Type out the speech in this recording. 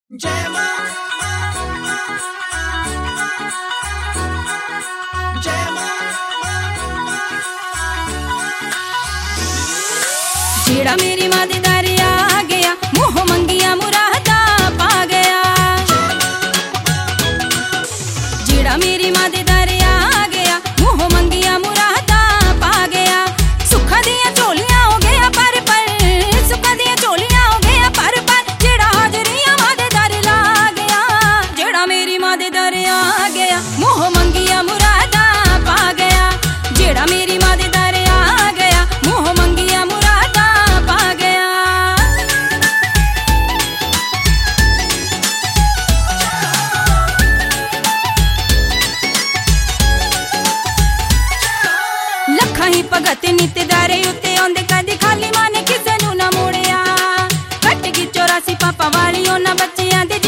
जय मां जय मां। जेड़ा मेरी मां दे दर आ गया, मुँह मंगिया मुरादा पा गया। जेड़ा मेरी मां दे दर आ गया, मुँह मंगिया मुरादा पा गया। सुखा दियां झोलियां हो गया पर सुखा दियां झोलियां हो गया पर जेड़ा हाजरियां मां दे दर ला गया। जेड़ा मेरी मां दे दर आ गया, मुँह मंगिया मुरादा पा गया। जेड़ा मेरी मां दे दर आ गया, मुँह मंगिया मुरादा पा गया। लखां ही भगत नित दारे उत्ते आंदे, कदी खाली मां ने किसे नूं ना मोड़िया। कट की 84 पापा वाली उन्हां बच्चियां दे